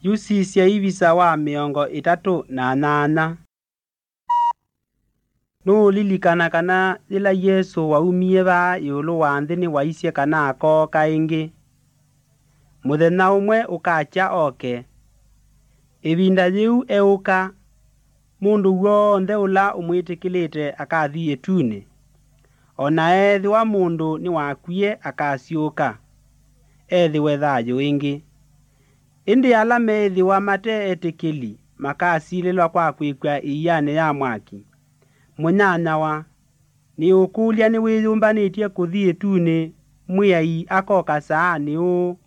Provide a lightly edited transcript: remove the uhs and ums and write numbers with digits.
yusisya ivisa wa miongo 38. Nulilikana kana ila Yesu waumie ba yulu wa nthini waisye kana akoka ingi. Muthenya umwe ukacha oke. Ibinda yiu euka, mundu wonthe ula umwitikilite akathi itune. Ona ethi wa mundu ni wakwie akasiuka. Ethi wethayo ingi. Indi ala methi wa mate etikili makasililwa kwa kwikwa iyane ya mwaki. Munyanyawa ni ukulia ni wiyumbanitie kuthi itune mwiyai akoka saa ni